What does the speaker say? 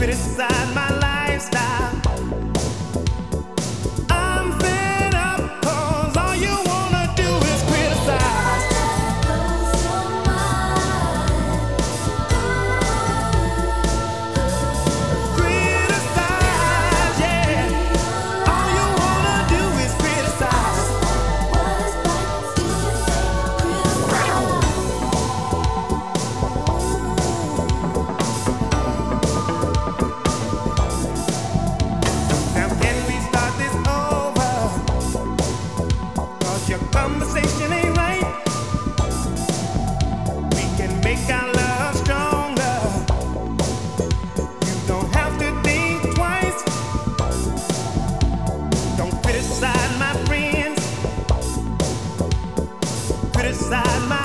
criticize my lifestyle. I'm fed up 'cause all you wanna do is criticize. Criticize, yeah. All you wanna do is criticize. Now can we start this over? 'Cause your conversation ain't right. We can make our love stronger. You don't have to think twice. Don't criticize my friends. Criticize my